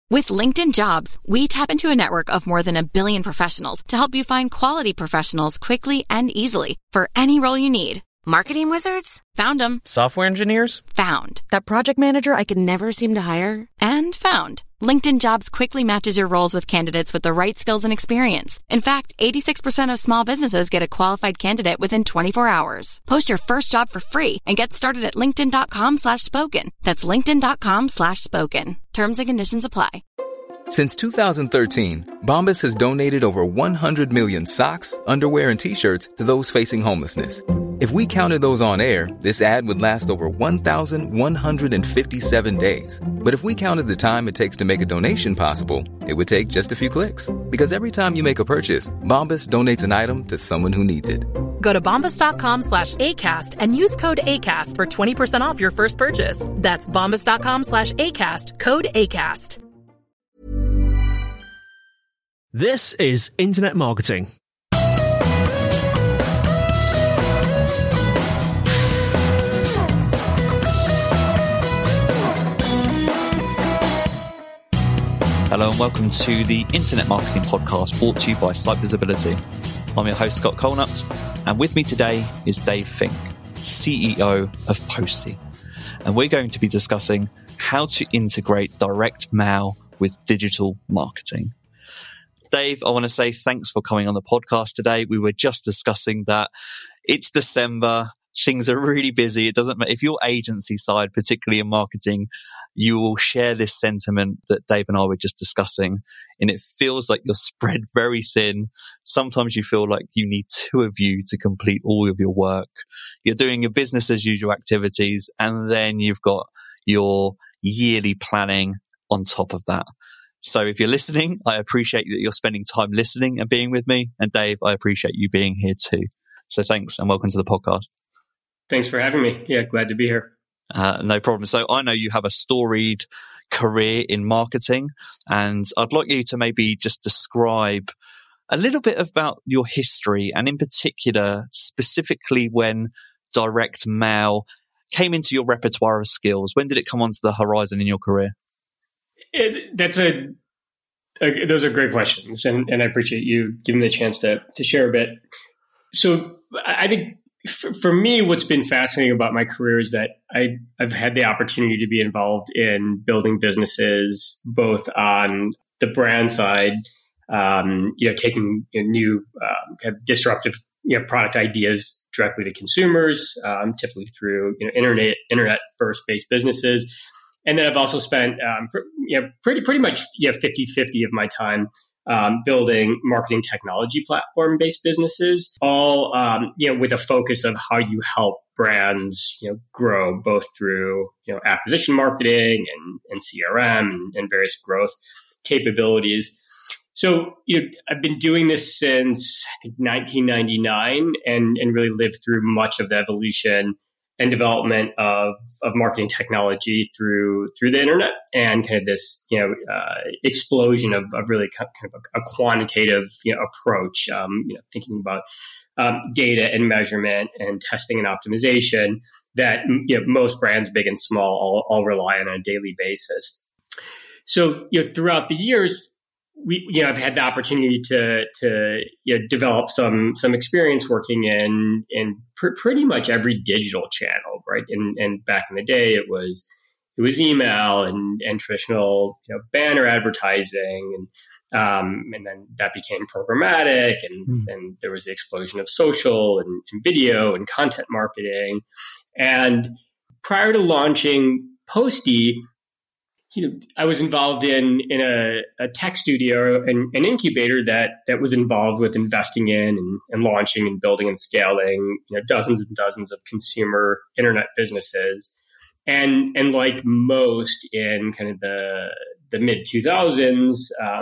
With LinkedIn Jobs, we tap into a network of more than 1 billion professionals to help you find quality professionals quickly and easily for any role you need. Marketing wizards? Found them. Software engineers? Found. That project manager I could never seem to hire? And found. LinkedIn Jobs quickly matches your roles with candidates with the right skills and experience. In fact, 86% of small businesses get a qualified candidate within 24 hours. Post your first job for free and get started at linkedin.com/spoken. That's linkedin.com/spoken. Terms and conditions apply. Since 2013, Bombas has donated over 100 million socks, underwear, and T-shirts to those facing homelessness. If we counted those on air, this ad would last over 1,157 days. But if we counted the time it takes to make a donation possible, it would take just a few clicks. Because every time you make a purchase, Bombas donates an item to someone who needs it. Go to bombas.com/ACAST and use code ACAST for 20% off your first purchase. That's bombas.com/ACAST, code ACAST. This is Internet Marketing. Hello and welcome to the Internet Marketing Podcast brought to you by Site Visibility. I'm your host, Scott Colnut, and with me today is Dave Fink, CEO of Posty. And we're going to be discussing how to integrate direct mail with digital marketing. Dave, I want to say thanks for coming on the podcast today. We were just discussing that it's December. Things are really busy. It doesn't matter if your agency side, particularly in marketing, you will share this sentiment that Dave and I were just discussing. And it feels like you're spread very thin. Sometimes you feel like you need two of you to complete all of your work. You're doing your business as usual activities, and then you've got your yearly planning on top of that. So if you're listening, I appreciate that you're spending time listening and being with me. And Dave, I appreciate you being here too. So thanks and welcome to the podcast. Thanks for having me. Yeah, glad to be here. No problem. So I know you have a storied career in marketing, and I'd like you to maybe just describe a little bit about your history, and in particular, specifically when direct mail came into your repertoire of skills. When did it come onto the horizon in your career? Those are great questions, and I appreciate you giving me the chance to share a bit. So I think for me, what's been fascinating about my career is that I've had the opportunity to be involved in building businesses, both on the brand side, taking new kind of disruptive product ideas directly to consumers, typically through internet first based businesses. And then I've also spent pretty much 50-50 of my time building marketing technology platform based businesses, all with a focus of how you help brands grow both through acquisition marketing and CRM and various growth capabilities. So I've been doing this since I think 1999 and really lived through much of the evolution and development of marketing technology through the internet, and kind of this explosion of really kind of a quantitative approach, thinking about data and measurement and testing and optimization that most brands, big and small, all rely on a daily basis. So throughout the years, I've had the opportunity to develop some experience working in pretty much every digital channel, right? And back in the day, it was email and traditional banner advertising, and then that became programmatic, and there was the explosion of social and video and content marketing. And prior to launching Posty, I was involved in a tech studio and an incubator that was involved with investing in and launching and building and scaling dozens and dozens of consumer internet businesses. And like most in kind of the mid 2000s,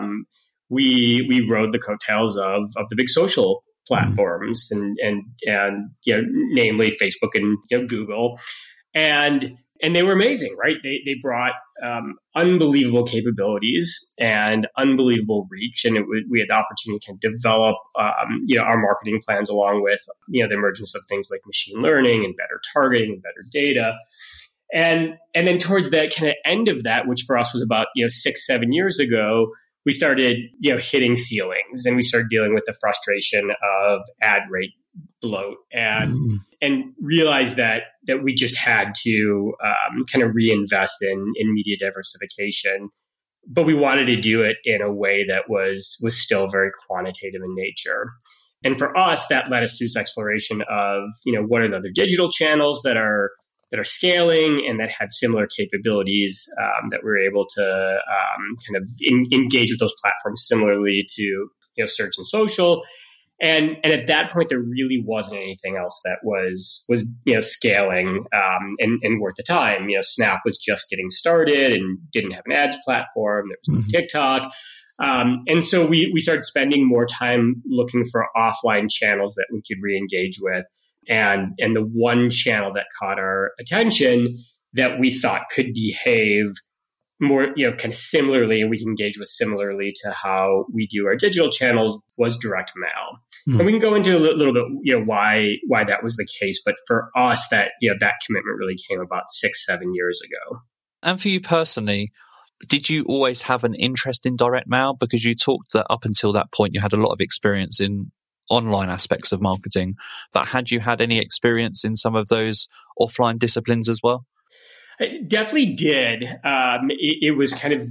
we rode the coattails of the big social platforms and namely Facebook and Google. And they were amazing, right? They brought unbelievable capabilities and unbelievable reach, and we had the opportunity to develop, our marketing plans along with, the emergence of things like machine learning and better targeting and better data. And then towards the kind of end of that, which for us was about 6-7 years ago, we started hitting ceilings, and we started dealing with the frustration of ad rate bloat, and realized that we just had to kind of reinvest in media diversification. But we wanted to do it in a way that was still very quantitative in nature. And for us, that led us to this exploration of, what are the other digital channels that are scaling and that have similar capabilities that we're able to kind of engage with those platforms similarly to search and social. And at that point, there really wasn't anything else that was scaling and worth the time. Snap was just getting started and didn't have an ads platform. There was no TikTok. And so we started spending more time looking for offline channels that we could re-engage with. And the one channel that caught our attention that we thought could behave more, kind of similarly, and we can engage with similarly to how we do our digital channels was direct mail. And we can go into a little bit, why that was the case. But for us, that commitment really came about 6-7 years ago. And for you personally, did you always have an interest in direct mail? Because you talked that up until that point, you had a lot of experience in online aspects of marketing, but had you had any experience in some of those offline disciplines as well? I definitely did. It was kind of,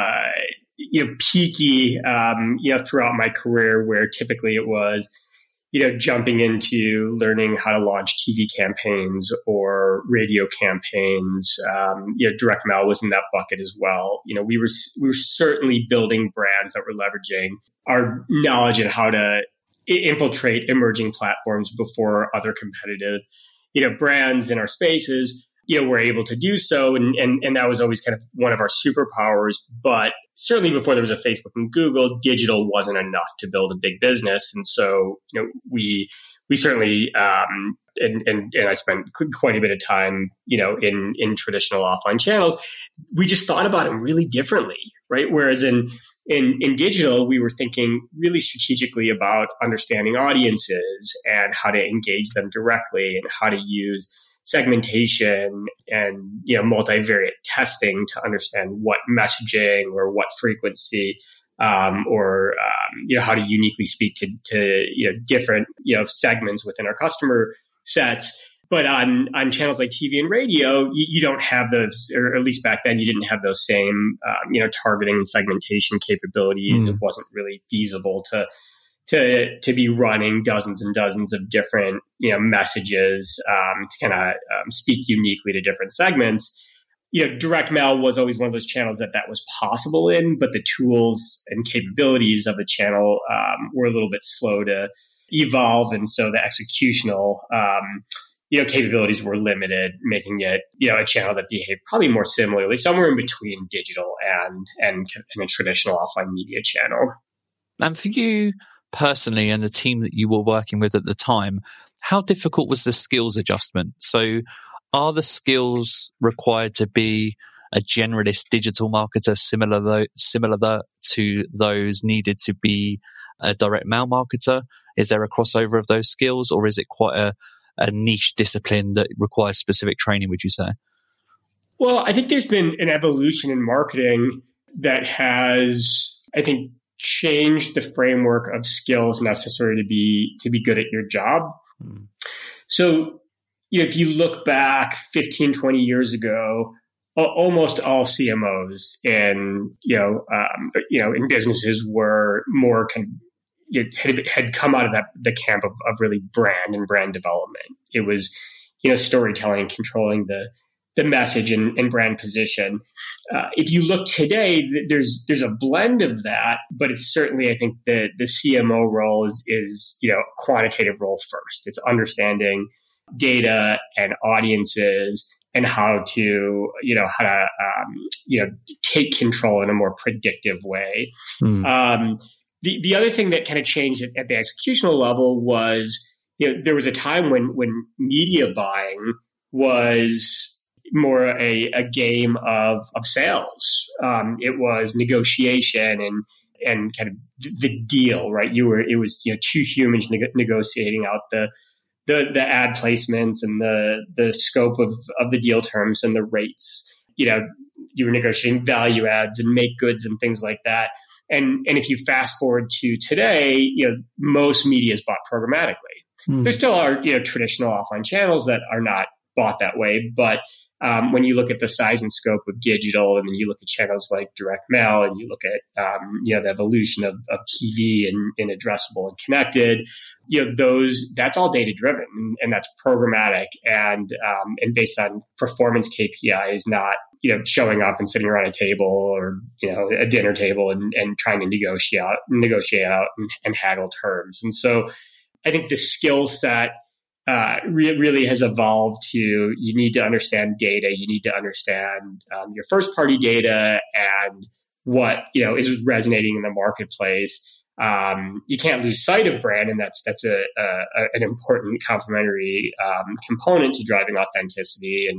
peaky, throughout my career, where typically it was, jumping into learning how to launch TV campaigns or radio campaigns. Direct mail was in that bucket as well. We were certainly building brands that were leveraging our knowledge and how to infiltrate emerging platforms before other competitive, brands in our spaces, were able to do so. And that was always kind of one of our superpowers. But certainly before there was a Facebook and Google, digital wasn't enough to build a big business. And so, we certainly, and I spent quite a bit of time, in traditional offline channels. We just thought about them really differently, right? Whereas in digital, we were thinking really strategically about understanding audiences and how to engage them directly and how to use segmentation and multivariate testing to understand what messaging or what frequency or how to uniquely speak to different segments within our customer sets. But on channels like TV and radio, you don't have those, or at least back then, you didn't have those same targeting and segmentation capabilities. It wasn't really feasible to be running dozens and dozens of different messages to kind of speak uniquely to different segments. Direct mail was always one of those channels that was possible in, but the tools and capabilities of the channel were a little bit slow to evolve, and so the executional capabilities were limited, making it a channel that behaved probably more similarly, somewhere in between digital and a traditional offline media channel. And for you personally and the team that you were working with at the time, how difficult was the skills adjustment? So are the skills required to be a generalist digital marketer similar to those needed to be a direct mail marketer? Is there a crossover of those skills, or is it quite a niche discipline that requires specific training, would you say? Well, I think there's been an evolution in marketing that has, I think, changed the framework of skills necessary to be good at your job. So, if you look back 15, 20 years ago, almost all CMOs in businesses were more had come out of the camp of really brand and brand development. It was, storytelling and controlling the message and brand position. If you look today, there's a blend of that, but it's certainly, I think, the CMO role is a quantitative role first. It's understanding data and audiences and how to take control in a more predictive way. The other thing that kind of changed at the executional level was, there was a time when media buying was more a game of sales. It was negotiation and kind of the deal, right? It was two humans negotiating out the the ad placements and the scope of the deal terms and the rates. You were negotiating value adds and make goods and things like that. And if you fast forward to today, most media is bought programmatically. There still are, traditional offline channels that are not bought that way. But when you look at the size and scope of digital, and then you look at channels like direct mail, and you look at, the evolution of TV and addressable and connected, that's all data driven, and that's programmatic and based on performance KPIs, not, showing up and sitting around a table or, a dinner table and trying to negotiate out and haggle terms. And so I think the skill set really has evolved to, you need to understand data. You need to understand your first party data and what, is resonating in the marketplace. You can't lose sight of brand, and that's an important complementary component to driving authenticity.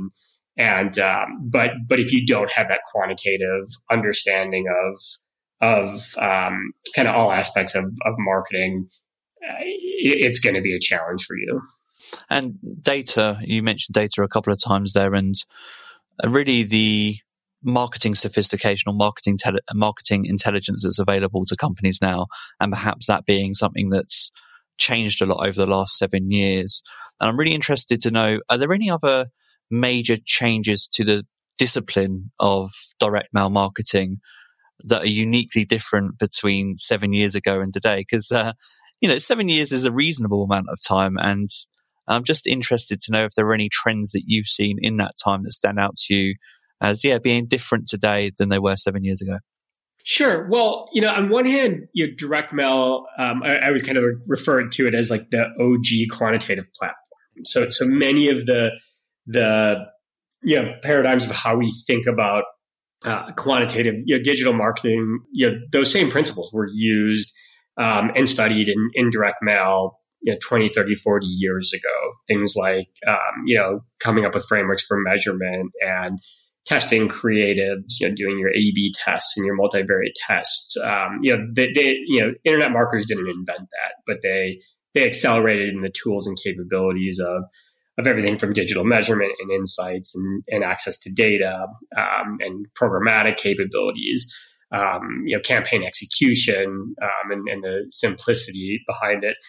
But if you don't have that quantitative understanding of kind of all aspects of marketing, it's going to be a challenge for you. And data, you mentioned data a couple of times there, and really the marketing sophistication or marketing intelligence that's available to companies now, and perhaps that being something that's changed a lot over the last 7 years. And I'm really interested to know, are there any other major changes to the discipline of direct mail marketing that are uniquely different between 7 years ago and today? Because, 7 years is a reasonable amount of time, and I'm just interested to know if there are any trends that you've seen in that time that stand out to you as, being different today than they were 7 years ago. Sure. Well, on one hand, direct mail, I was kind of referred to it as like the OG quantitative platform. So many of the paradigms of how we think about quantitative digital marketing, those same principles were used and studied in direct mail 20, 30, 40 years ago. Things like coming up with frameworks for measurement and testing creatives, doing your A/B tests and your multivariate tests. Internet marketers didn't invent that, but they accelerated in the tools and capabilities of everything from digital measurement and insights and access to data and programmatic capabilities, campaign execution and the simplicity behind it.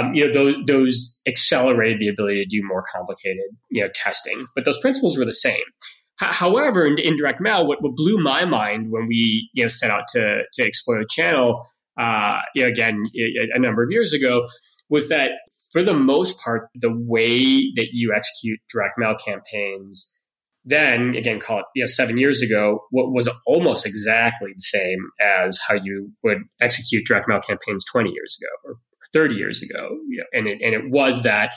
Those accelerated the ability to do more complicated, testing. But those principles were the same. However, in direct mail, what blew my mind when we set out to explore the channel, again a number of years ago, was that for the most part, the way that you execute direct mail campaigns then, again, call it 7 years ago, what was almost exactly the same as how you would execute direct mail campaigns 20 years ago or 30 years ago. And it was that,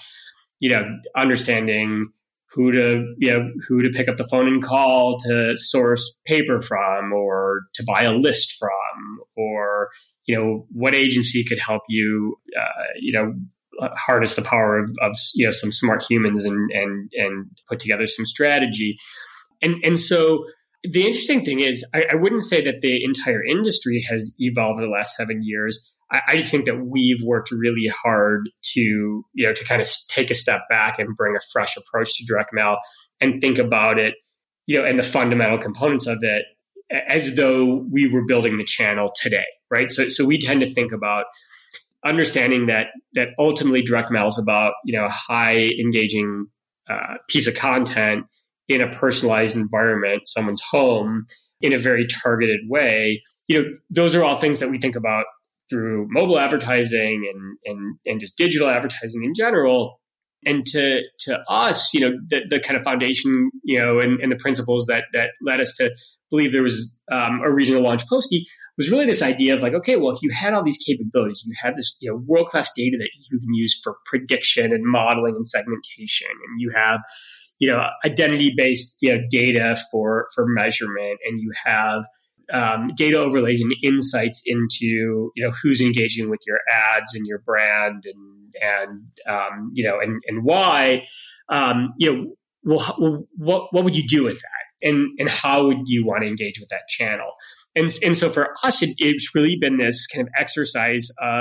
understanding who to pick up the phone and call to source paper from, or to buy a list from, or, what agency could help you, harness the power of some smart humans and put together some strategy. And so the interesting thing is, I wouldn't say that the entire industry has evolved in the last 7 years. I just think that we've worked really hard to kind of take a step back and bring a fresh approach to direct mail and think about it, and the fundamental components of it as though we were building the channel today, right? So we tend to think about understanding that ultimately direct mail is about, a high engaging piece of content in a personalized environment, someone's home, in a very targeted way. Those are all things that we think about through mobile advertising and just digital advertising in general. And to us, the kind of foundation, and the principles that led us to believe there was a reason to launch Posty was really this idea of like, okay, well, if you had all these capabilities, you have this world-class data that you can use for prediction and modeling and segmentation, and you have identity-based data for measurement, and you have data overlays and insights into who's engaging with your ads and your brand and why. What would you do with that, and how would you want to engage with that channel? And so for us, it's really been this kind of exercise of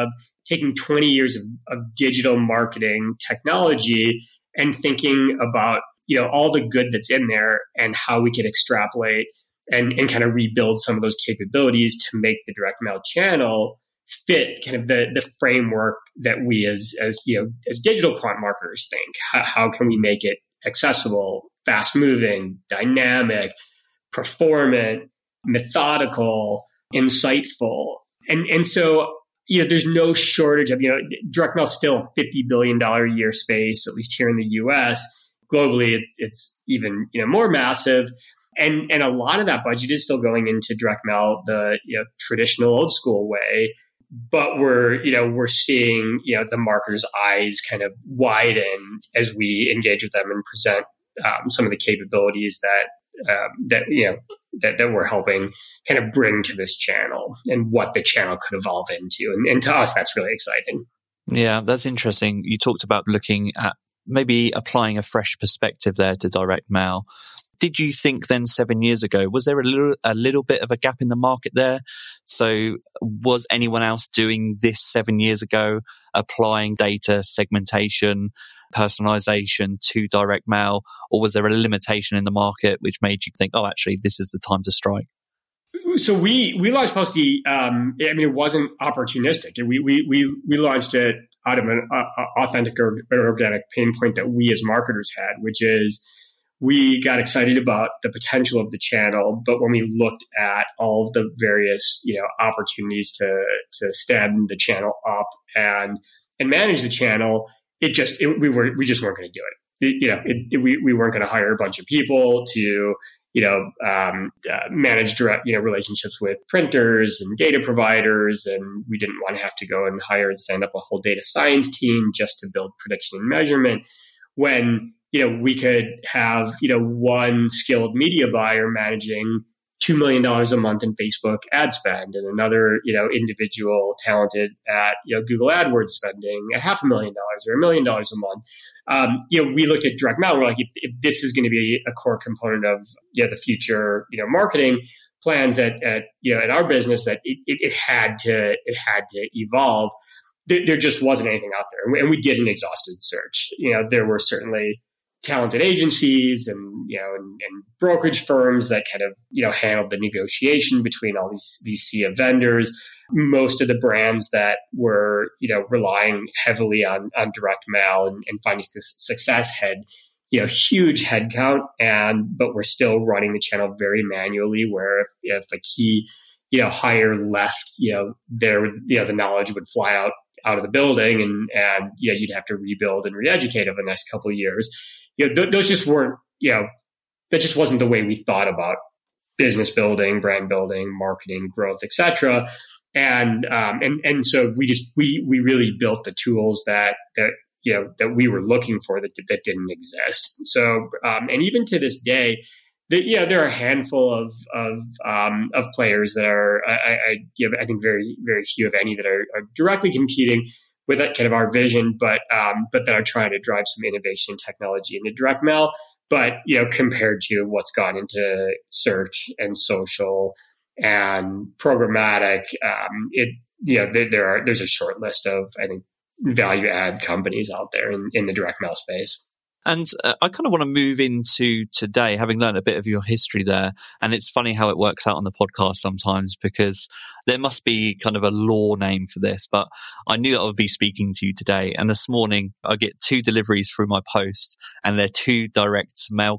taking 20 years of digital marketing technology and thinking about, all the good that's in there and how we could extrapolate and kind of rebuild some of those capabilities to make the direct mail channel fit kind of the framework that we as digital quant marketers think. How can we make it accessible, fast moving, dynamic, performant, methodical, insightful? And so, there's no shortage of, direct mail is still a $50 billion a year space, at least here in the US. Globally, it's even, more massive. And a lot of that budget is still going into direct mail the traditional old school way. But we're seeing, the marketers' eyes kind of widen as we engage with them and present some of the capabilities that we're helping kind of bring to this channel and what the channel could evolve into. And to us, that's really exciting. Yeah, that's interesting. You talked about looking at maybe applying a fresh perspective there to direct mail. Did you think then 7 years ago, was there a little bit of a gap in the market there? So was anyone else doing this 7 years ago, applying data segmentation, personalization to direct mail, or was there a limitation in the market which made you think, oh, actually, this is the time to strike? So we launched Posty. It wasn't opportunistic. We launched it out of an authentic or organic pain point that we as marketers had, which is we got excited about the potential of the channel, but when we looked at all of the various opportunities to stand the channel up and manage the channel, we just weren't going to do it. We weren't going to hire a bunch of people to manage direct relationships with printers and data providers, and we didn't want to have to go and hire and stand up a whole data science team just to build prediction and measurement when we could have one skilled media buyer managing $2 million a month in Facebook ad spend, and another individual talented at Google AdWords spending $500,000 or $1 million a month. We looked at direct mail. And we're like, if this is going to be a core component of the future marketing plans at our business, that it had to evolve. There just wasn't anything out there, and we did an exhaustive search. There were certainly talented agencies and brokerage firms that kind of handled the negotiation between all these sea of vendors. Most of the brands that were relying heavily on direct mail and finding success had huge headcount, but we're still running the channel very manually. Where if a key hire left, the knowledge would fly out of the building, and you'd have to rebuild and re-educate over the next couple of years. Those just weren't, that just wasn't the way we thought about business building, brand building, marketing, growth, et cetera. And so we really built the tools that we were looking for that didn't exist. So, and even to this day, there are a handful of players that are, I think very, very few, if any, that are directly competing with that kind of our vision, but that are trying to drive some innovation and technology into direct mail. But compared to what's gone into search and social and programmatic, there's a short list of, I think, value add companies out there in the direct mail space. And I kind of want to move into today, having learned a bit of your history there. And it's funny how it works out on the podcast sometimes, because there must be kind of a law name for this, but I knew that I would be speaking to you today. And this morning I get 2 deliveries through my post, and they're 2 direct mail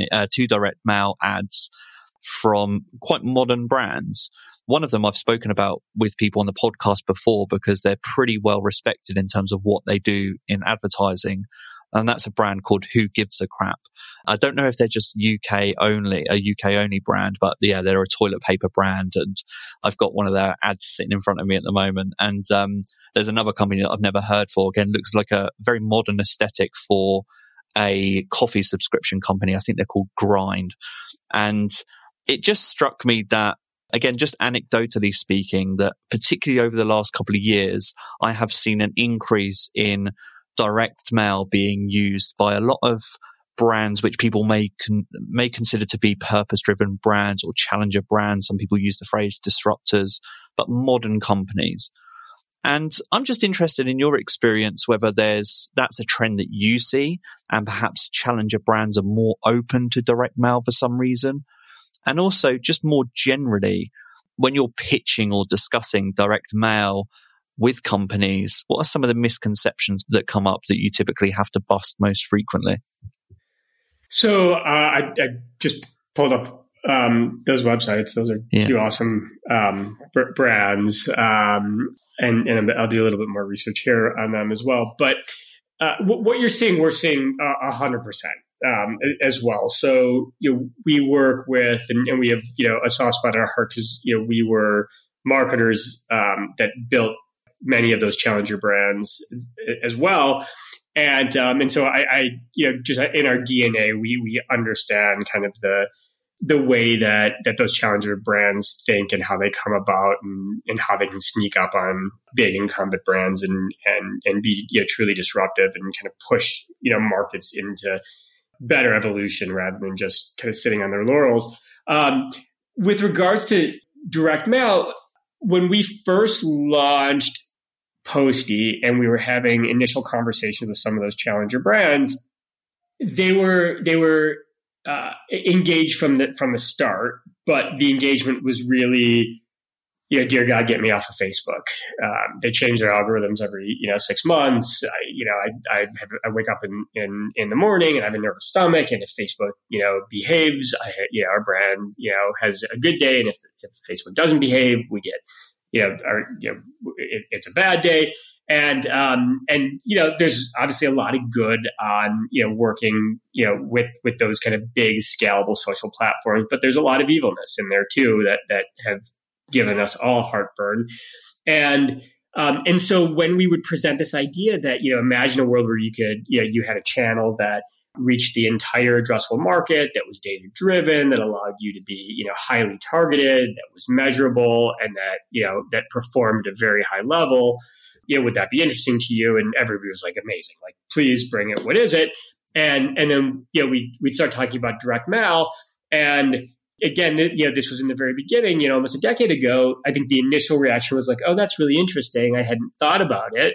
ads from quite modern brands. One of them I've spoken about with people on the podcast before because they're pretty well respected in terms of what they do in advertising. And that's a brand called Who Gives a Crap. I don't know if they're just a UK only brand, but yeah, they're a toilet paper brand. And I've got one of their ads sitting in front of me at the moment. And there's another company that I've never heard for. Again, looks like a very modern aesthetic for a coffee subscription company. I think they're called Grind. And it just struck me that, again, just anecdotally speaking, that particularly over the last couple of years, I have seen an increase in direct mail being used by a lot of brands which people may consider to be purpose-driven brands or challenger brands. Some people use the phrase disruptors, but modern companies. And I'm just interested in your experience, whether that's a trend that you see and perhaps challenger brands are more open to direct mail for some reason. And also just more generally, when you're pitching or discussing direct mail with companies, what are some of the misconceptions that come up that you typically have to bust most frequently? So I just pulled up those websites. Those are two awesome brands. And I'll do a little bit more research here on them as well. But what you're seeing, we're seeing 100% as well. So we work with, and we have a soft spot in our heart because we were marketers that built many of those challenger brands as well. And so I just in our DNA, we understand kind of the way that those challenger brands think and how they come about and how they can sneak up on big incumbent brands and be truly disruptive and kind of push markets into better evolution rather than just kind of sitting on their laurels. With regards to direct mail, when we first launched Posty and we were having initial conversations with some of those challenger brands, they were engaged from the start, but the engagement was really, dear God, get me off of Facebook. They change their algorithms every 6 months. I wake up in the morning and I have a nervous stomach, and if Facebook behaves, our brand has a good day, and if Facebook doesn't behave, we get it's a bad day. And there's obviously a lot of good on, working, with those kind of big scalable social platforms, but there's a lot of evilness in there too that have given us all heartburn. And so when we would present this idea that, imagine a world where you could, you had a channel that reached the entire addressable market, that was data driven, that allowed you to be, highly targeted, that was measurable, and that, that performed at a very high level. Would that be interesting to you? And everybody was like, amazing, like, please bring it. What is it? And then, we'd start talking about direct mail. And again, this was in the very beginning, almost a decade ago. I think the initial reaction was like, oh, that's really interesting. I hadn't thought about it.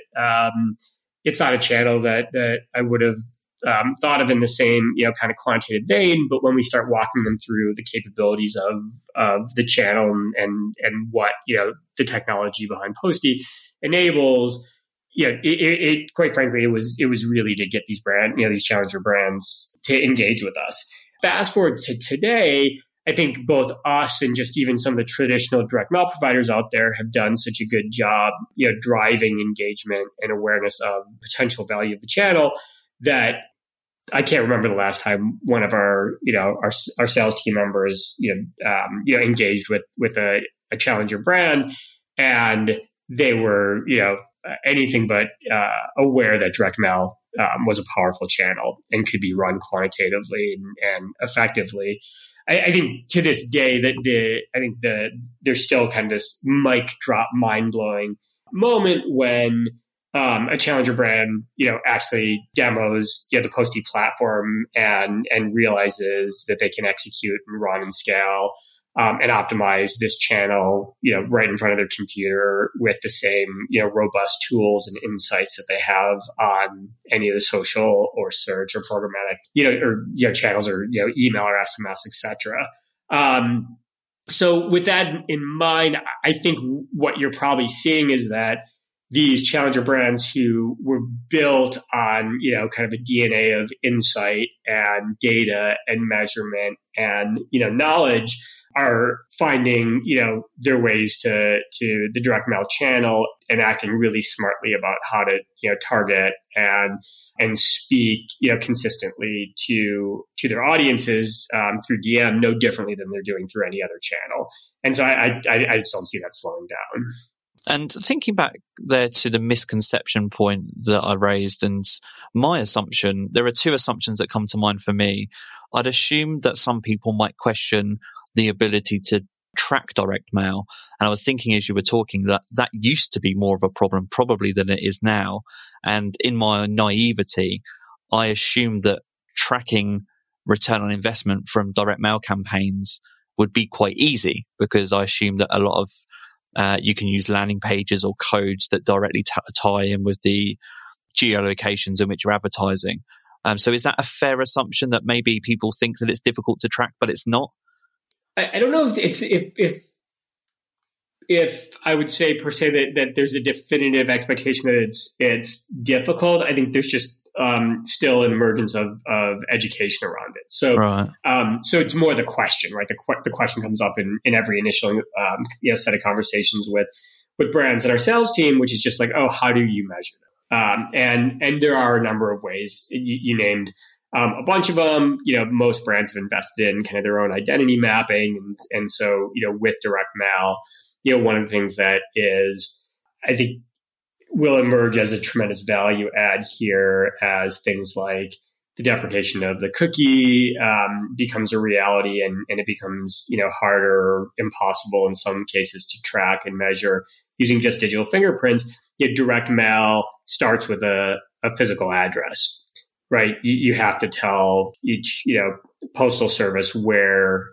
It's not a channel that I would have thought of in the same, kind of quantitative vein. But when we start walking them through the capabilities of the channel and what, the technology behind Posty enables, it quite frankly, it was really to get these these challenger brands to engage with us. Fast forward to today, I think both us and just even some of the traditional direct mail providers out there have done such a good job, driving engagement and awareness of potential value of the channel that I can't remember the last time one of our sales team members, engaged with a challenger brand, and they were, anything but aware that direct mail was a powerful channel and could be run quantitatively and effectively. I think to this day that there's still kind of this mic drop, mind blowing moment when a challenger brand, actually demos the Posty platform and realizes that they can execute and run and scale and optimize this channel, right in front of their computer with the same, robust tools and insights that they have on any of the social or search or programmatic, channels or, email or SMS, etc. So with that in mind, I think what you're probably seeing is that these challenger brands who were built on, kind of a DNA of insight and data and measurement and, knowledge are finding, their ways to the direct mail channel and acting really smartly about how to, target and speak, consistently to their audiences through DM, no differently than they're doing through any other channel. And so I just don't see that slowing down. And thinking back there to the misconception point that I raised, and my assumption, there are two assumptions that come to mind for me. I'd assume that some people might question the ability to track direct mail. And I was thinking as you were talking that used to be more of a problem probably than it is now. And in my naivety, I assumed that tracking return on investment from direct mail campaigns would be quite easy, because I assumed that a lot of You can use landing pages or codes that directly tie in with the geolocations in which you're advertising. So is that a fair assumption that maybe people think that it's difficult to track, but it's not? I don't know if I would say per se that there's a definitive expectation that it's difficult. I think there's just still an emergence of education around it. So right. So it's more the question, right? The question comes up in every initial set of conversations with brands and our sales team, which is just like, oh, how do you measure them? And there are a number of ways. You named a bunch of them. Most brands have invested in kind of their own identity mapping, and so with direct mail, one of the things that is, I think, will emerge as a tremendous value add here as things like the deprecation of the cookie becomes a reality, and it becomes harder, impossible in some cases to track and measure using just digital fingerprints. Direct mail starts with a physical address, right? You have to tell each postal service where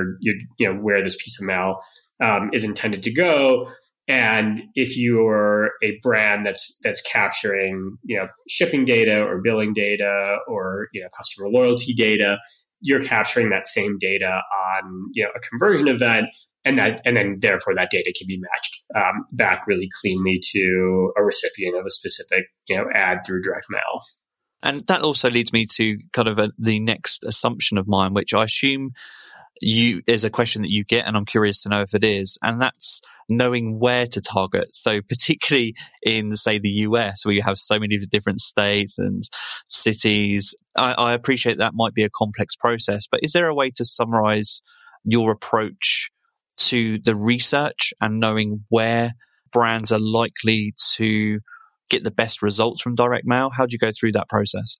where this piece of mail is intended to go. And if you're a brand that's capturing shipping data or billing data or customer loyalty data, you're capturing that same data on a conversion event, and then therefore that data can be matched back really cleanly to a recipient of a specific ad through direct mail. And that also leads me to kind of the next assumption of mine, which I assume is a question that you get, and I'm curious to know if it is, and that's knowing where to target. So particularly in, say, the US, where you have so many different states and cities, I appreciate that might be a complex process, but is there a way to summarize your approach to the research and knowing where brands are likely to get the best results from direct mail? How do you go through that process?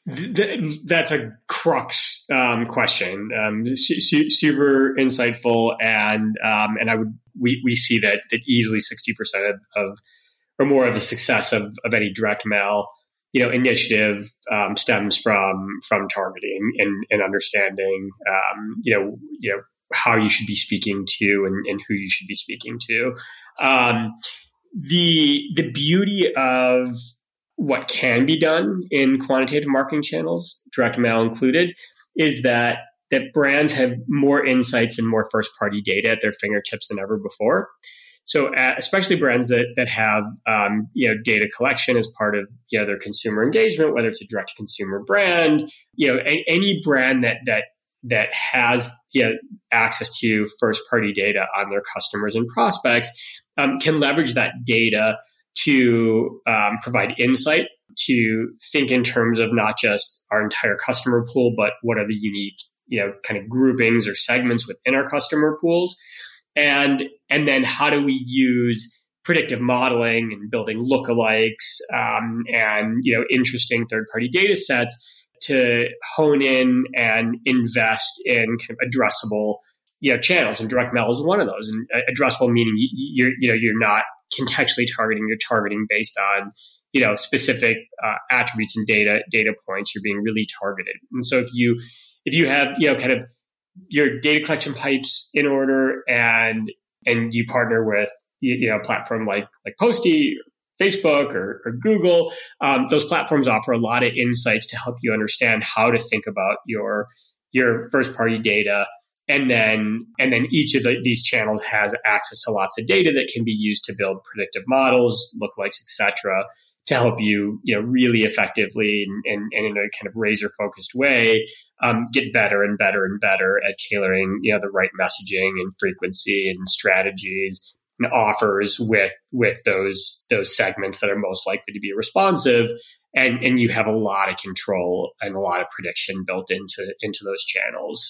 That's a crux question. Super insightful, and we see that easily 60% of or more of the success of any direct mail initiative stems from targeting and understanding how you should be speaking to and who you should be speaking to. The beauty of what can be done in quantitative marketing channels, direct mail included, is that brands have more insights and more first-party data at their fingertips than ever before. So especially brands that have data collection as part of their consumer engagement, whether it's a direct-to-consumer brand, any brand that has access to first-party data on their customers and prospects can leverage that data to provide insight, to think in terms of not just our entire customer pool, but what are the unique, kind of groupings or segments within our customer pools. And then how do we use predictive modeling and building lookalikes and interesting third-party data sets to hone in and invest in kind of addressable channels. And direct mail is one of those. And addressable meaning you're not contextually targeting, you're targeting based on specific attributes and data points. You're being really targeted. And so if you have kind of your data collection pipes in order and you partner with a platform like Posty, or Facebook, or Google, those platforms offer a lot of insights to help you understand how to think about your first party data. And then each of these channels has access to lots of data that can be used to build predictive models, lookalikes, et cetera, to help you, really effectively and in a kind of razor focused way, get better and better and better at tailoring, the right messaging and frequency and strategies and offers with those segments that are most likely to be responsive. And you have a lot of control and a lot of prediction built into those channels.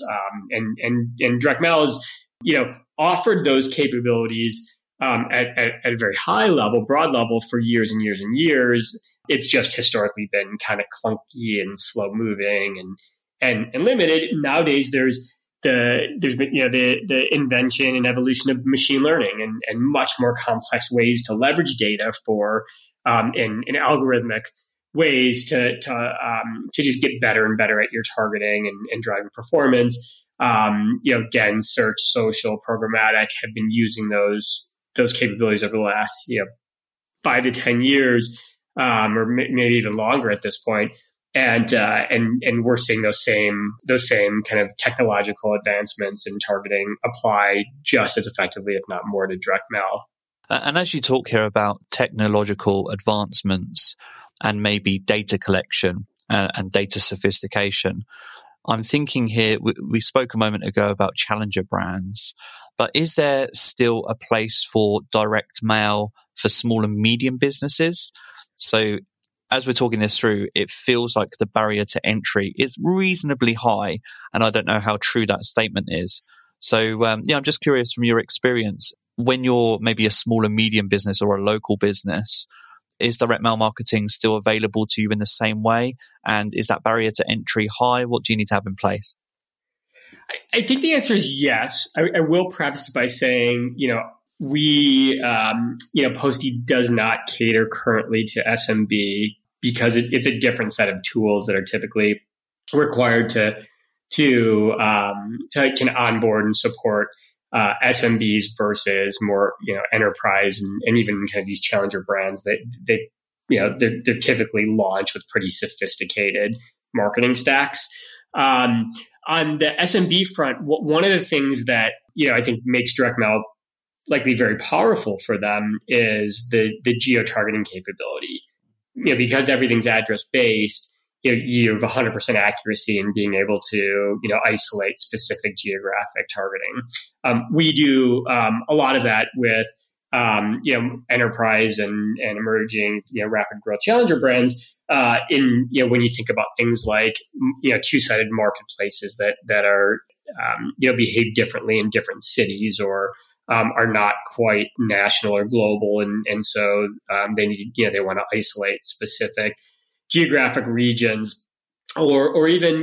And direct mail is, offered those capabilities at a very high level, broad level for years and years and years. It's just historically been kind of clunky and slow moving and limited. Nowadays, there's been the invention and evolution of machine learning and much more complex ways to leverage data for in algorithmic ways to just get better and better at your targeting and driving performance. Again, search, social, programmatic have been using those those capabilities over the last 5 to 10 years, or maybe even longer at this point. And we're seeing those same kind of technological advancements in targeting apply just as effectively, if not more, to direct mail. And as you talk here about technological advancements and maybe data collection and data sophistication, I'm thinking here, we spoke a moment ago about challenger brands, but is there still a place for direct mail for small and medium businesses? So as we're talking this through, it feels like the barrier to entry is reasonably high, and I don't know how true that statement is. So, I'm just curious from your experience, when you're maybe a small and medium business or a local business, is direct mail marketing still available to you in the same way? And is that barrier to entry high? What do you need to have in place? I think the answer is yes. I will preface by saying, we, Postie does not cater currently to SMB because it's a different set of tools that are typically required to can onboard and support SMBs versus more, enterprise and even kind of these challenger brands that they're typically launched with pretty sophisticated marketing stacks. On the SMB front, one of the things that, I think makes direct mail likely very powerful for them is the geo-targeting capability. Because everything's address-based, you have 100% accuracy in being able to, isolate specific geographic targeting. We do a lot of that with, enterprise and emerging, rapid growth challenger brands. When you think about things like, two-sided marketplaces that are, behave differently in different cities or are not quite national or global, and so they need, they want to isolate specific geographic regions, or even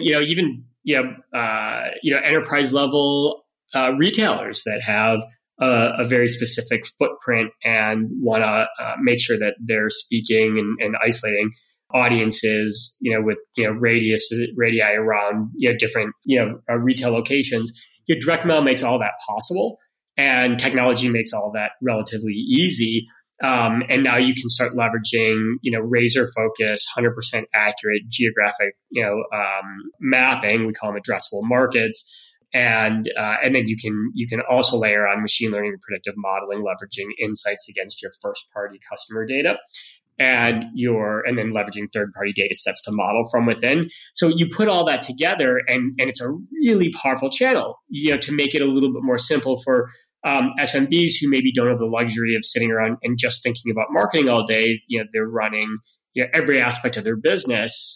enterprise level retailers that have a very specific footprint and want to make sure that they're speaking and isolating audiences, with radii around different retail locations. Direct mail makes all that possible. And technology makes all that relatively easy. And now you can start leveraging, razor focused, 100% accurate geographic, mapping. We call them addressable markets. And then you can also layer on machine learning and predictive modeling, leveraging insights against your first party customer data and then leveraging third party data sets to model from within. So you put all that together and it's a really powerful channel, to make it a little bit more simple for SMBs who maybe don't have the luxury of sitting around and just thinking about marketing all day. They're running every aspect of their business.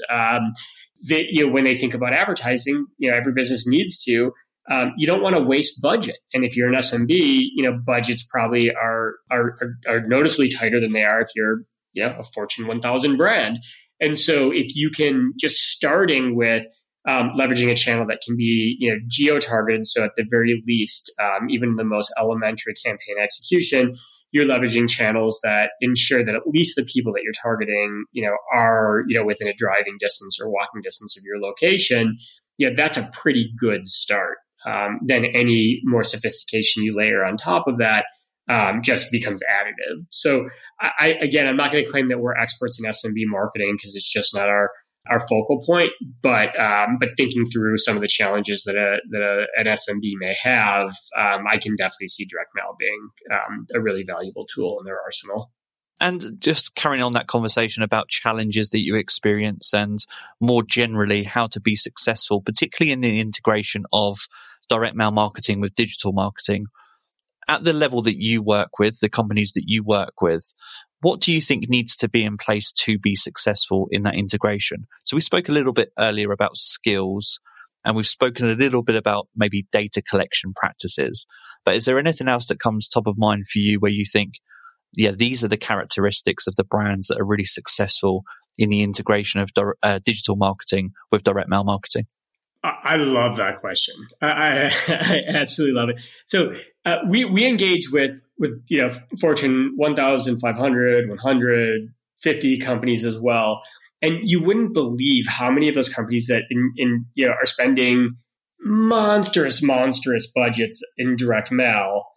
When they think about advertising, every business needs to. You don't want to waste budget, and if you're an SMB, budgets probably are noticeably tighter than they are if you're a Fortune 1000 brand. And so if you can just starting with leveraging a channel that can be, geo-targeted. So at the very least, even the most elementary campaign execution, you're leveraging channels that ensure that at least the people that you're targeting, are, within a driving distance or walking distance of your location. That's a pretty good start. Then any more sophistication you layer on top of that just becomes additive. So I'm not going to claim that we're experts in SMB marketing because it's just not our focal point, but thinking through some of the challenges that an SMB may have, I can definitely see direct mail being a really valuable tool in their arsenal. And just carrying on that conversation about challenges that you experience and more generally how to be successful, particularly in the integration of direct mail marketing with digital marketing, at the level that you work with, the companies that you work with, what do you think needs to be in place to be successful in that integration? So we spoke a little bit earlier about skills, and we've spoken a little bit about maybe data collection practices. But is there anything else that comes top of mind for you where you think, these are the characteristics of the brands that are really successful in the integration of digital marketing with direct mail marketing? I love that question. I absolutely love it. So we engage with Fortune 1,500, 150 companies as well, and you wouldn't believe how many of those companies that are spending monstrous budgets in direct mail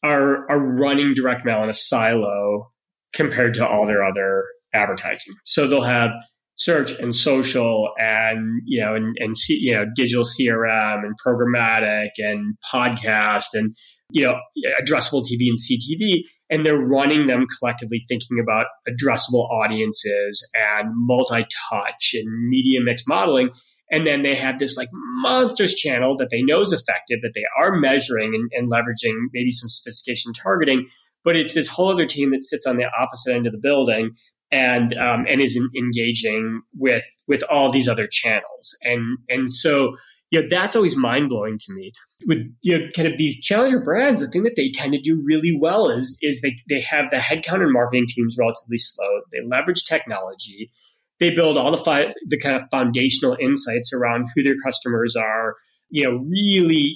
are running direct mail in a silo compared to all their other advertising. So they'll have search and social and digital CRM and programmatic and podcast and addressable TV and CTV, and they're running them collectively thinking about addressable audiences and multi-touch and media mix modeling. And then they have this like monstrous channel that they know is effective, that they are measuring and leveraging maybe some sophistication targeting, but it's this whole other team that sits on the opposite end of the building and is engaging with all these other channels. And so, that's always mind blowing to me. With kind of these challenger brands, the thing that they tend to do really well is they have the headcount and marketing teams relatively slow. They leverage technology. They build all the kind of foundational insights around who their customers are. Really,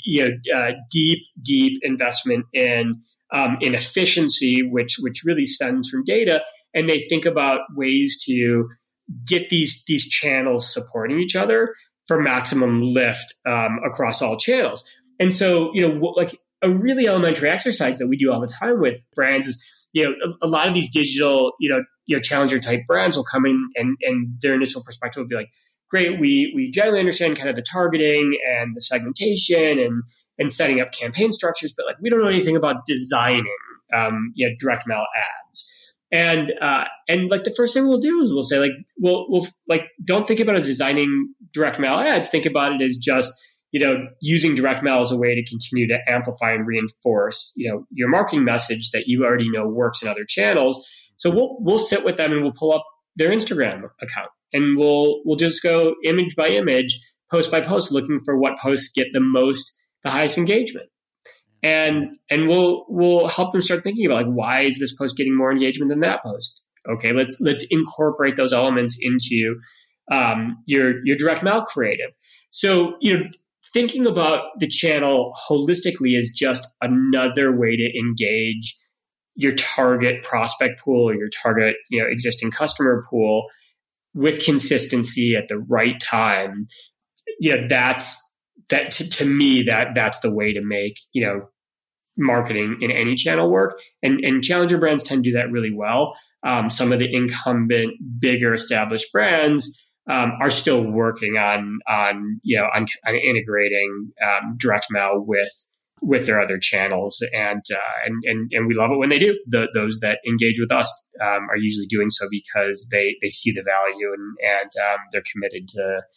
deep investment in efficiency, which really stems from data. And they think about ways to get these channels supporting each other for maximum lift across all channels. And so, like a really elementary exercise that we do all the time with brands is, a lot of these digital, challenger type brands will come in and their initial perspective will be like, great, we generally understand kind of the targeting and the segmentation and setting up campaign structures, but like we don't know anything about designing direct mail ads. And like the first thing we'll do is we'll say like, we'll like, don't think about it as designing direct mail ads. Think about it as just, using direct mail as a way to continue to amplify and reinforce, your marketing message that you already know works in other channels. So we'll sit with them and we'll pull up their Instagram account and we'll just go image by image, post by post, looking for what posts get the highest engagement. And we'll help them start thinking about like, why is this post getting more engagement than that post? Okay, let's incorporate those elements into your direct mail creative. So, thinking about the channel holistically is just another way to engage your target prospect pool or your target, existing customer pool with consistency at the right time. That's to me, that's the way to make, marketing in any channel work. And challenger brands tend to do that really well. Some of the incumbent, bigger established brands are still working on integrating direct mail with their other channels, and we love it when they do. Those that engage with us are usually doing so because they see the value and they're committed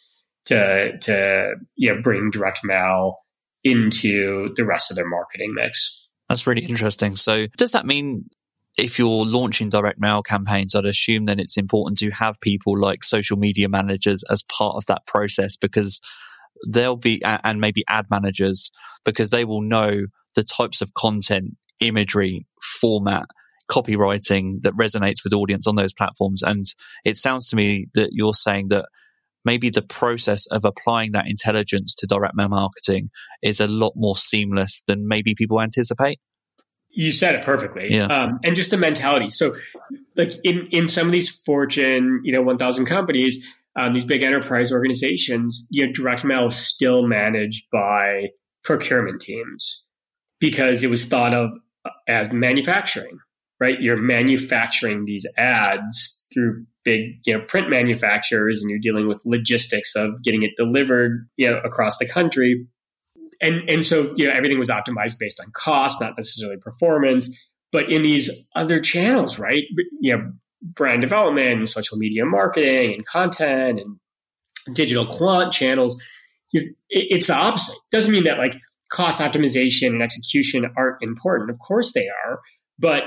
to bring direct mail into the rest of their marketing mix. That's really interesting. So does that mean if you're launching direct mail campaigns, I'd assume then it's important to have people like social media managers as part of that process, because they'll be, and maybe ad managers, because they will know the types of content, imagery, format, copywriting that resonates with audience on those platforms. And it sounds to me that you're saying that maybe the process of applying that intelligence to direct mail marketing is a lot more seamless than maybe people anticipate. You said it perfectly. Yeah. And just the mentality. So like in some of these Fortune, 1000 companies, these big enterprise organizations, direct mail is still managed by procurement teams because it was thought of as manufacturing, right? You're manufacturing these ads through big, print manufacturers, and you're dealing with logistics of getting it delivered, across the country. And so, everything was optimized based on cost, not necessarily performance. But in these other channels, right, brand development and social media marketing and content and digital quant channels, it's the opposite. It doesn't mean that like cost optimization and execution aren't important. Of course they are. But,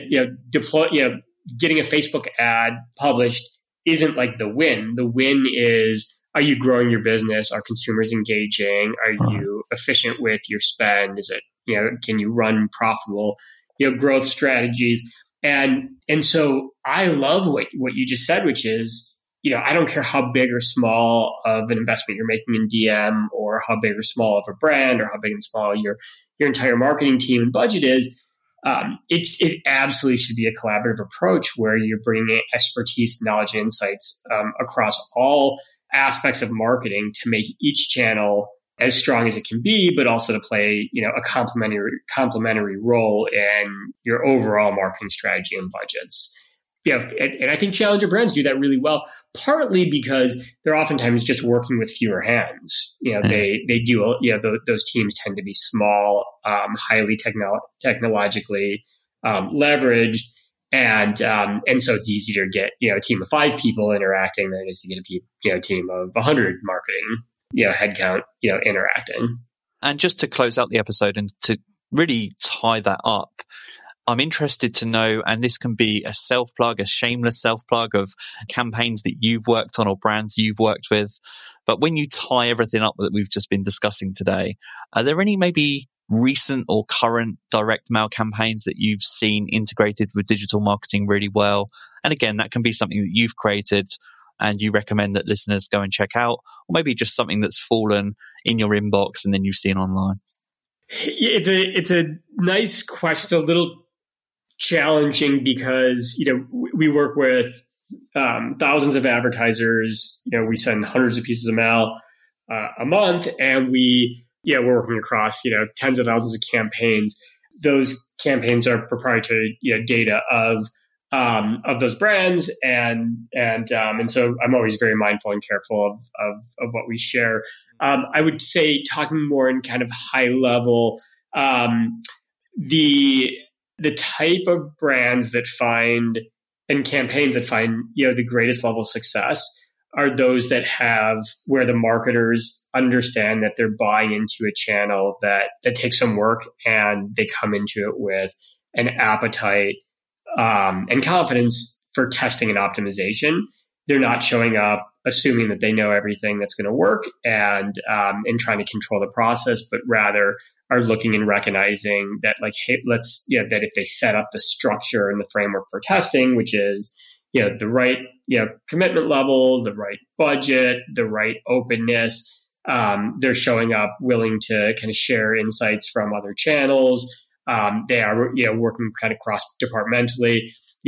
getting a Facebook ad published isn't like the win. The win is, are you growing your business? Are consumers engaging? Are you efficient with your spend? Is it, can you run profitable, growth strategies? And so I love what you just said, which is, I don't care how big or small of an investment you're making in DM, or how big or small of a brand, or how big and small your entire marketing team and budget is. It absolutely should be a collaborative approach where you're bringing expertise, knowledge, and insights across all aspects of marketing to make each channel as strong as it can be, but also to play, a complementary role in your overall marketing strategy and budgets. And I think challenger brands do that really well, partly because they're oftentimes just working with fewer hands. They do, those teams tend to be small, highly technologically leveraged. And so it's easier to get, a team of 5 people interacting than it is to get a team of 100 marketing, headcount, interacting. And just to close out the episode and to really tie that up, I'm interested to know, and this can be a self-plug, a shameless self-plug of campaigns that you've worked on or brands you've worked with. But when you tie everything up that we've just been discussing today, are there any maybe recent or current direct mail campaigns that you've seen integrated with digital marketing really well? And again, that can be something that you've created and you recommend that listeners go and check out, or maybe just something that's fallen in your inbox and then you've seen online. It's a nice question. A little challenging because, we work with thousands of advertisers. We send hundreds of pieces of mail a month, and we're working across, tens of thousands of campaigns. Those campaigns are proprietary, data of those brands. And so I'm always very mindful and careful of what we share. I would say, talking more in kind of high level, the type of brands that find and campaigns that find, the greatest level of success are those that have where the marketers understand that they're buying into a channel that takes some work, and they come into it with an appetite and confidence for testing and optimization. They're not showing up assuming that they know everything that's going to work and trying to control the process, but rather are looking and recognizing that, like, hey, that if they set up the structure and the framework for testing, which is, the right, commitment level, the right budget, the right openness, they're showing up willing to kind of share insights from other channels. They are, working kind of cross-departmentally.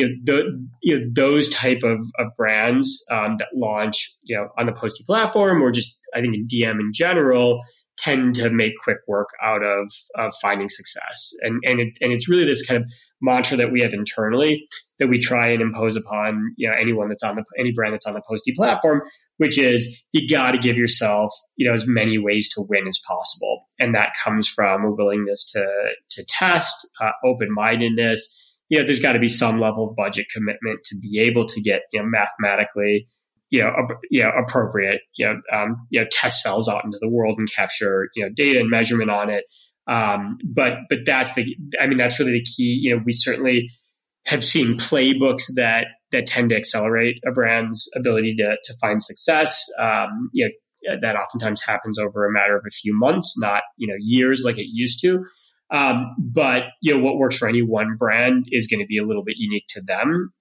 Those type of brands that launch, on the Posty platform, or just, I think, in DM in general, tend to make quick work out of finding success. And it's really this kind of mantra that we have internally that we try and impose upon, any brand that's on the Posty platform, which is, you got to give yourself, as many ways to win as possible. And that comes from a willingness to test, open-mindedness. There's got to be some level of budget commitment to be able to get, mathematically, appropriate, test cells out into the world and capture, data and measurement on it. But that's really the key. We certainly have seen playbooks that tend to accelerate a brand's ability to find success. That oftentimes happens over a matter of a few months, not, years like it used to. But what works for any one brand is going to be a little bit unique to them.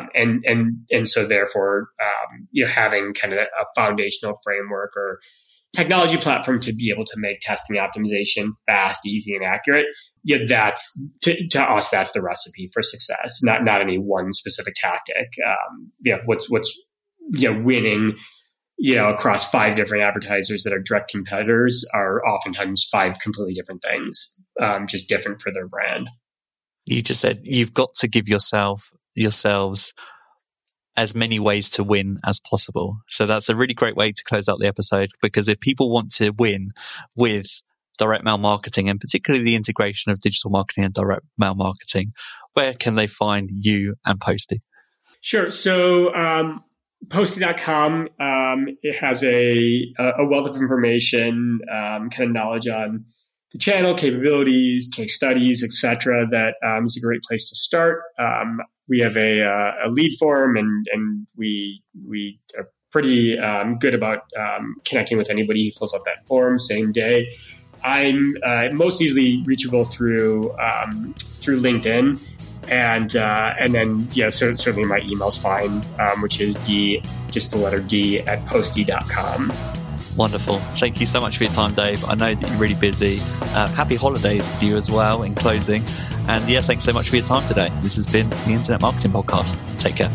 And so therefore, having kind of a foundational framework or technology platform to be able to make testing optimization fast, easy, and accurate. That's to us, that's the recipe for success, not any one specific tactic. What's winning, across 5 different advertisers that are direct competitors are oftentimes 5 completely different things, just different for their brand. You just said you've got to give yourselves as many ways to win as possible. So that's a really great way to close out the episode, because if people want to win with direct mail marketing, and particularly the integration of digital marketing and direct mail marketing, where can they find you and Posty? Sure. So Posty.com, it has a wealth of information, kind of knowledge on the channel, capabilities, case studies, etc. That is a great place to start. We have a lead form, and we are pretty good about connecting with anybody who fills out that form same day. I'm most easily reachable through LinkedIn, and then certainly my email's fine, which is just the letter D at posty.com. Wonderful. Thank you so much for your time, Dave. I know that you're really busy. Happy holidays to you as well in closing. And thanks so much for your time today. This has been the Internet Marketing Podcast. Take care.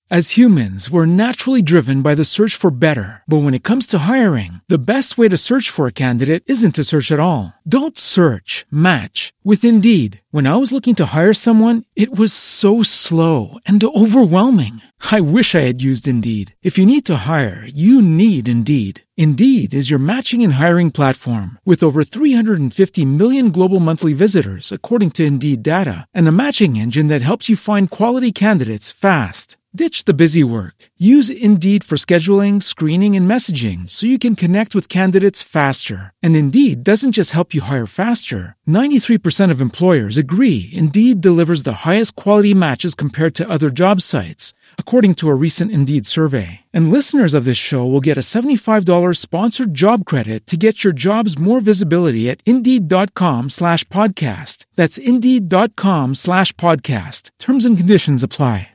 As humans, we're naturally driven by the search for better. But when it comes to hiring, the best way to search for a candidate isn't to search at all. Don't search, match with Indeed. When I was looking to hire someone, it was so slow and overwhelming. I wish I had used Indeed. If you need to hire, you need Indeed. Indeed is your matching and hiring platform with over 350 million global monthly visitors, according to Indeed data, and a matching engine that helps you find quality candidates fast. Ditch the busy work. Use Indeed for scheduling, screening, and messaging so you can connect with candidates faster. And Indeed doesn't just help you hire faster. 93% of employers agree Indeed delivers the highest quality matches compared to other job sites, according to a recent Indeed survey. And listeners of this show will get a $75 sponsored job credit to get your jobs more visibility at Indeed.com/podcast. That's Indeed.com/podcast. Terms and conditions apply.